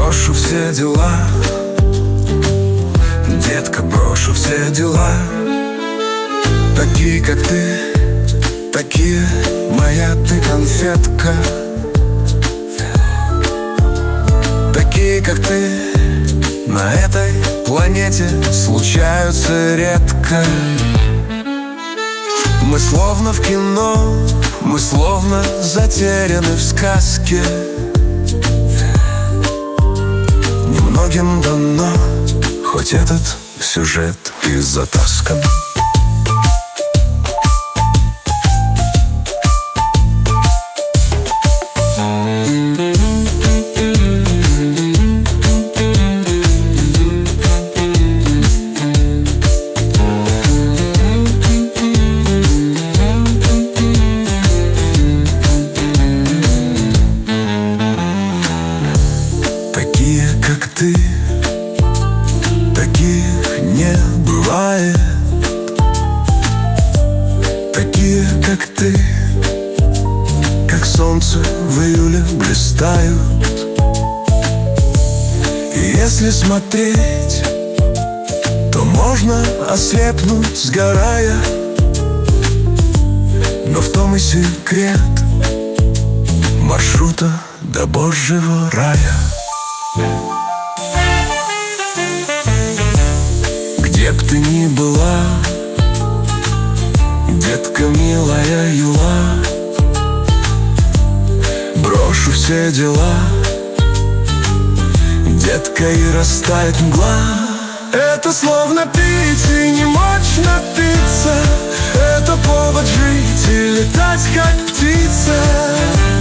брошу все дела, детка, брошу все дела. Такие, как ты, такие, моя ты конфетка. Такие, как ты, на этой планете случаются редко. Мы словно в кино, мы словно затеряны в сказке. Немногим дано, хоть этот сюжет и затаскан. Такие, как ты, таких не бывает. Такие, как ты, как солнце в июле блистают. И если смотреть, то можно ослепнуть, сгорая. Но в том и секрет маршрута до Божьего рая. Где б ты ни была, детка милая юла, брошу все дела, детка, и растает мгла. Это словно пить и не мочь напиться, это повод жить и летать, как птица.